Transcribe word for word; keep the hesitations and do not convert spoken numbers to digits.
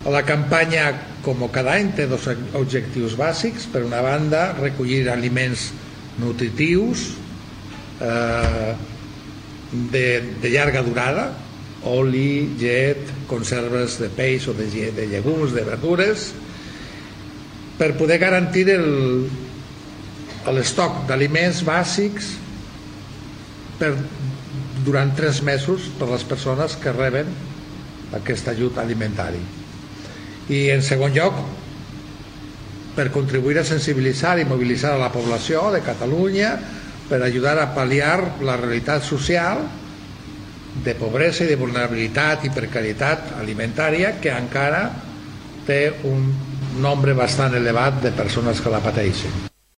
La campanya, com cada any, té dos objectius bàsics. Per una banda, recollir aliments nutritius eh, de, de llarga durada, oli, llet, conserves de peix o de, de llegums, de verdures, per poder garantir l'estoc d'aliments bàsics per, durant tres mesos per a les persones que reben aquest ajut alimentari. I en segon lloc, per contribuir a sensibilitzar i mobilitzar a la població de Catalunya per ajudar a pal·liar la realitat social de pobresa i de vulnerabilitat i precarietat alimentària que encara té un nombre bastant elevat de persones que la pateixen.